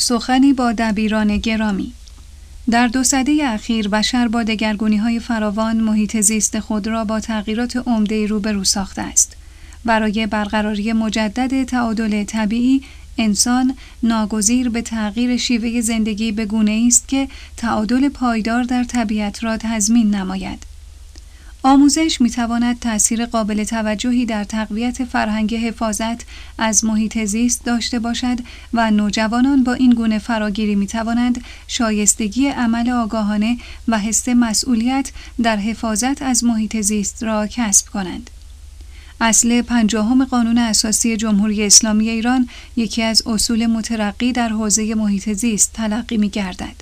سخنی با دبیران گرامی. در 2 سده اخیر بشر با دگرگونی‌های فراوان محیط زیست خود را با تغییرات عمده‌ای روبرو ساخته است. برای برقراری مجدد تعادل طبیعی، انسان ناگزیر به تغییر شیوه زندگی به گونه‌ای است که تعادل پایدار در طبیعت را تضمین نماید. آموزش می‌تواند تأثیر قابل توجهی در تقویت فرهنگ حفاظت از محیط زیست داشته باشد و نوجوانان با این گونه فراگیری می‌توانند شایستگی عمل آگاهانه و حس مسئولیت در حفاظت از محیط زیست را کسب کنند. اصل 50 قانون اساسی جمهوری اسلامی ایران یکی از اصول مترقی در حوزه محیط زیست تلقی می‌گردد.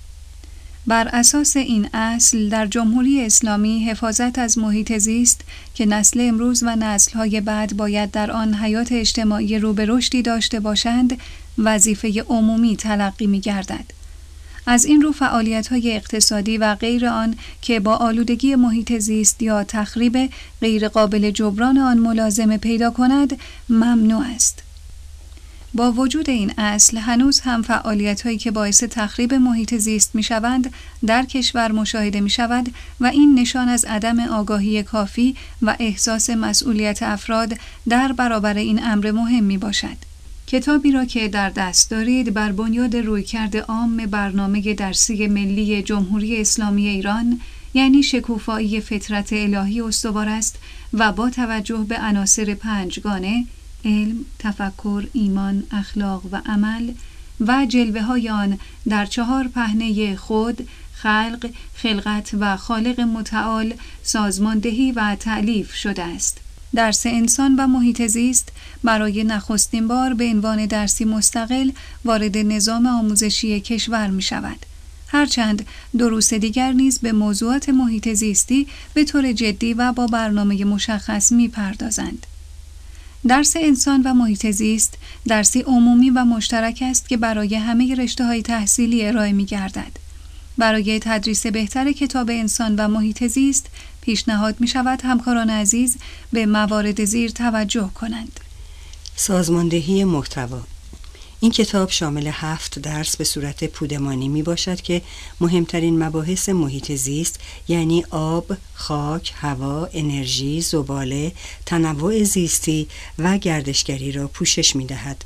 بر اساس این اصل در جمهوری اسلامی حفاظت از محیط زیست که نسل امروز و نسل‌های بعد باید در آن حیات اجتماعی رو به رشدی داشته باشند وظیفه عمومی تلقی می‌گردد. از این رو فعالیت‌های اقتصادی و غیر آن که با آلودگی محیط زیست یا تخریب غیر قابل جبران آن ملازمه پیدا کند ممنوع است. با وجود این اصل هنوز هم فعالیت‌هایی که باعث تخریب محیط زیست می‌شوند در کشور مشاهده می‌شود و این نشان از عدم آگاهی کافی و احساس مسئولیت افراد در برابر این امر مهم می‌باشد. کتابی را که در دست دارید بر بنیاد رویکرد عام برنامه درسی ملی جمهوری اسلامی ایران یعنی شکوفایی فطرت الهی استوار است و با توجه به عناصر 5گانه علم، تفکر، ایمان، اخلاق و عمل و جلوه‌های آن در 4 پهنه خود، خلق، خلقت و خالق متعال سازماندهی و تألیف شده است. درس انسان و محیط زیست برای نخستین بار به عنوان درسی مستقل وارد نظام آموزشی کشور می شود. هرچند دروس دیگر نیز به موضوعات محیط زیستی به طور جدی و با برنامه مشخص می پردازند. درس انسان و محیط زیست درسی عمومی و مشترک است که برای همه رشته‌های تحصیلی ارائه می‌گردد. برای تدریس بهتر کتاب انسان و محیط زیست پیشنهاد می‌شود همکاران عزیز به موارد زیر توجه کنند. سازماندهی محتوا. این کتاب شامل 7 درس به صورت پودمانی می باشد که مهمترین مباحث محیط زیست یعنی آب، خاک، هوا، انرژی، زباله، تنوع زیستی و گردشگری را پوشش می دهد.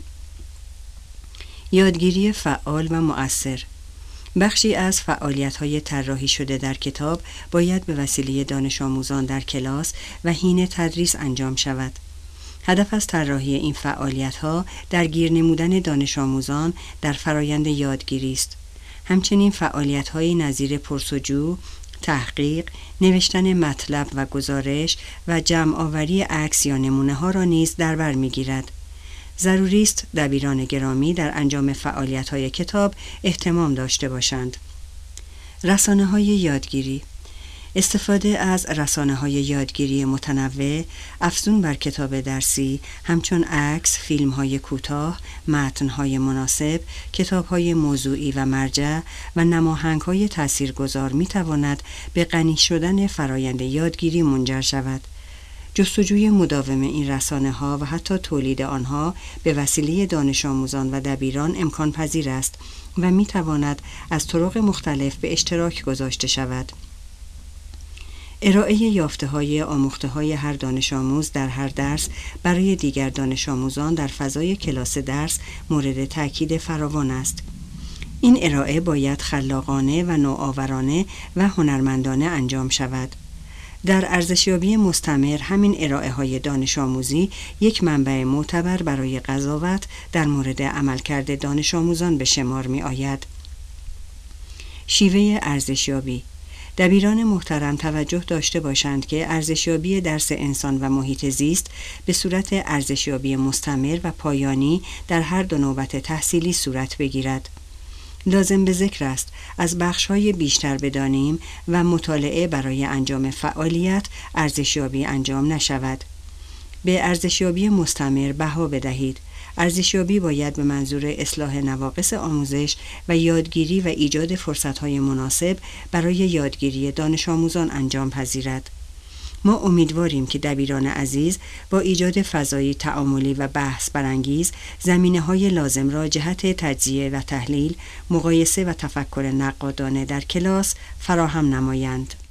یادگیری فعال و مؤثر. بخشی از فعالیت‌های طراحی شده در کتاب باید به وسیله دانش آموزان در کلاس و حین تدریس انجام شود. هدف از طراحی این فعالیت‌ها درگیر نمودن دانش آموزان در فرایند یادگیری است. همچنین فعالیت‌هایی نظیر پرس‌وجو، تحقیق، نوشتن مطلب و گزارش و جمع‌آوری عکس یا نمونه‌ها را نیز در بر می‌گیرد. ضروری است دبیران گرامی در انجام فعالیت‌های کتاب اهتمام داشته باشند. رسانه‌های یادگیری. استفاده از رسانه‌های یادگیری متنوع افزون بر کتاب درسی همچون عکس، فیلم‌های کوتاه، متن‌های مناسب، کتاب‌های موضوعی و مرجع و نماهنگ‌های تاثیرگذار می‌تواند به غنی شدن فرایند یادگیری منجر شود. جستجوی مداوم این رسانه‌ها و حتی تولید آنها به وسیله دانش آموزان و دبیران امکان پذیر است و می‌تواند از طرق مختلف به اشتراک گذاشته شود. ارائه یافته‌های آموخته‌های هر دانش آموز در هر درس برای دیگر دانش آموزان در فضای کلاس درس مورد تأکید فراوان است. این ارائه باید خلاقانه و نوآورانه و هنرمندانه انجام شود. در ارزشیابی مستمر همین ارائه‌های دانش آموزی یک منبع معتبر برای قضاوت در مورد عملکرد دانش آموزان به شمار می آید. شیوه ارزشیابی. دبیران محترم توجه داشته باشند که ارزشیابی درس انسان و محیط زیست به صورت ارزشیابی مستمر و پایانی در هر 2 نوبت تحصیلی صورت بگیرد. لازم به ذکر است از بخش‌های بیشتر بدانیم و مطالعه برای انجام فعالیت ارزشیابی انجام نشود. به ارزشیابی مستمر بها بدهید. ارزشیابی باید به منظور اصلاح نواقص آموزش و یادگیری و ایجاد فرصت‌های مناسب برای یادگیری دانش آموزان انجام پذیرد. ما امیدواریم که دبیران عزیز با ایجاد فضایی تعاملی و بحث برانگیز زمینه‌های لازم را جهت تجزیه و تحلیل، مقایسه و تفکر نقادانه در کلاس فراهم نمایند.